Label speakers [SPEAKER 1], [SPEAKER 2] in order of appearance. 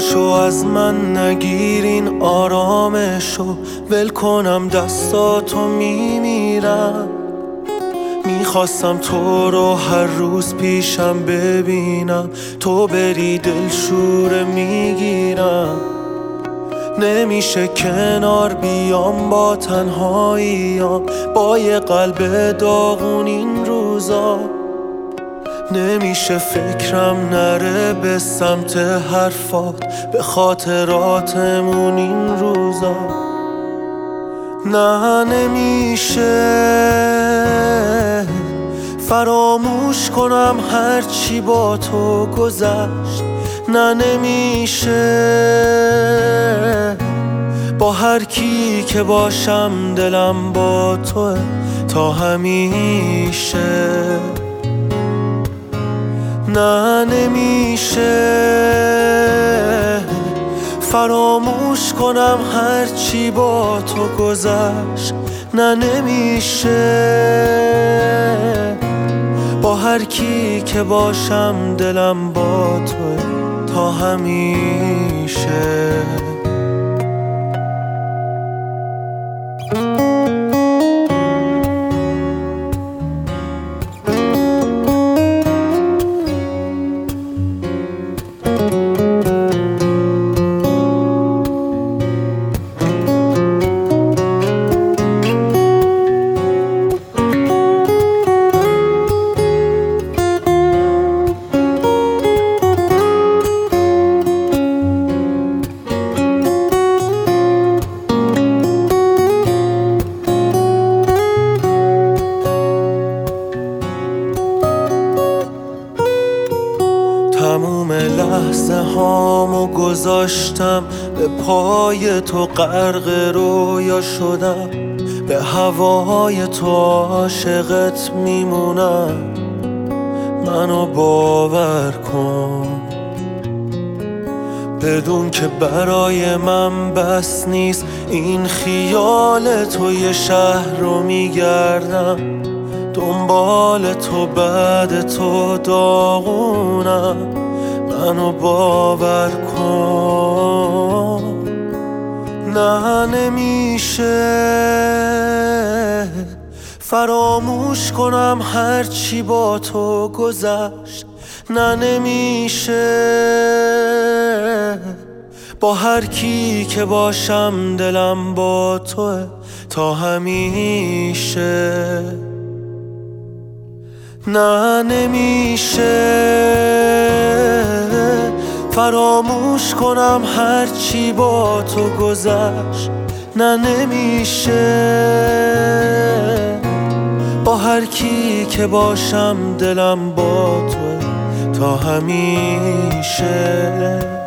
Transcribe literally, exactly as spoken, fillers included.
[SPEAKER 1] دلشو از من نگیرین، آرامشو ول کنم دستاتو میمیرم. میخواستم تو رو هر روز پیشم ببینم، تو بری دلشوره میگیرم. نمیشه کنار بیام با تنهاییام، با یه قلب داغون این روزا. نمیشه فکرم نره به سمت حرفات، به خاطراتمون این روزا. نه نمیشه فراموش کنم هرچی با تو گذشت. نه نمیشه با هر کی که باشم دلم با توه تا همیشه. نه نمیشه فراموش کنم هرچی با تو گذشت. نه نمیشه با هر کی که باشم دلم با توه تا همیشه. تموم لحظه هامو گذاشتم به پای تو، غرق رویا شدم، به هوای تو عاشقت میمونم. منو باور کن بدون که برای من بس نیست این خیال تو. یه شهر رو میگردم دنبال تو، بعد تو داغونم. منو باور کن نه نمیشه فراموش کنم هرچی با تو گذشت. نه نمیشه با هر کی که باشم دلم با توه تا همیشه. نه نمیشه فراموش کنم هرچی با تو گذشت. نه نمیشه با هر کی که باشم دلم با تو تا همیشه.